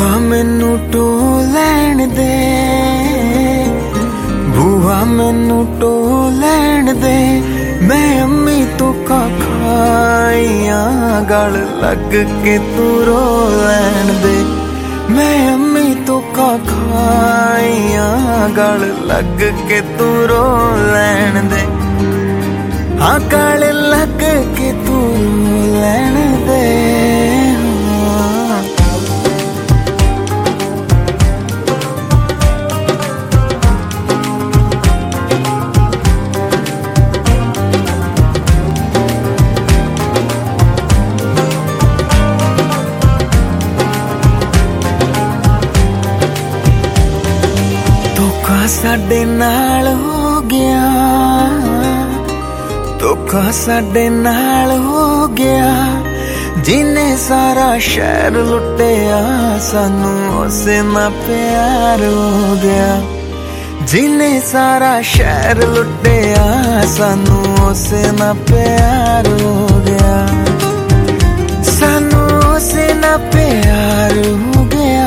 बूआ मैनू टो लैण दे, बूआ मैनू टो लैण दे। मैं अम्मी तो का खाइया गल लग के तू रो लैण दे। मैं अम्मी तो का खाइया गल लग के तू रो लैण दे। हाँ गल लग के तू रो लैण दे। धोखा साडे नाल हो गया, धोखा साडे नाल हो गया। जिन्हें सारा शहर लुटिया सानू उसे ना प्यार हो गया। जिन्हें सारा शहर लुटिया सानू उसे ना प्यार हो गया। सानू उसे ना प्यार हो गया।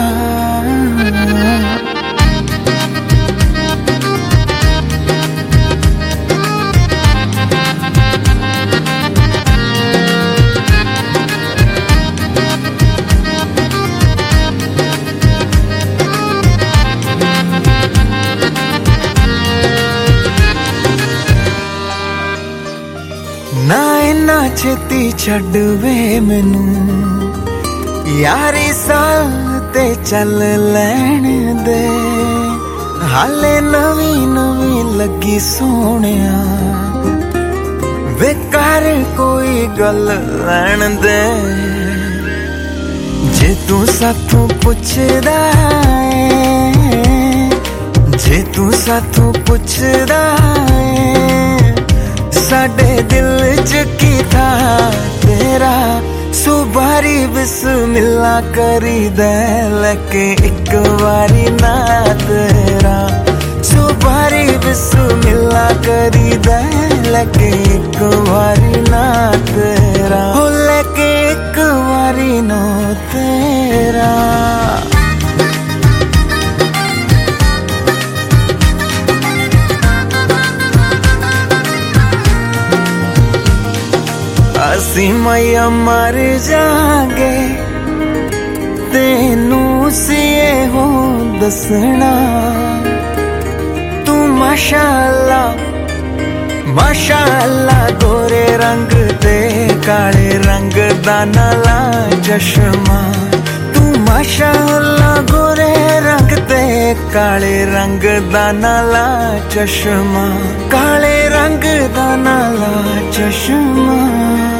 ना इन्ना छेती छड़ वे मैनू यारी साल ते चल लैण दे। हाले नवी नवी लगी सोनिया वे कर कोई गल लैण दे। जे तू साथों पुछदा है, जे तू साथों पुछदा है साडे दिल च की था तेरा। सुबारी बिस्मिल्ला करी दे लके एक बारी ना तेरा। सुबारी बिस्मिल्ला करी दे लके एक बारी ना तेरा। हो लके एक बारी ना तेरा। असी मैया मर जागे तेनू सिए हो दसना। तू माशाअल्लाह माशाअल्लाह गोरे रंग दे काले रंग दा नाला चश्मा। तू माशाअल्लाह गोरे रंग दे काले रंग दा नाला चश्मा। काले रंग दा नाला चश्मा।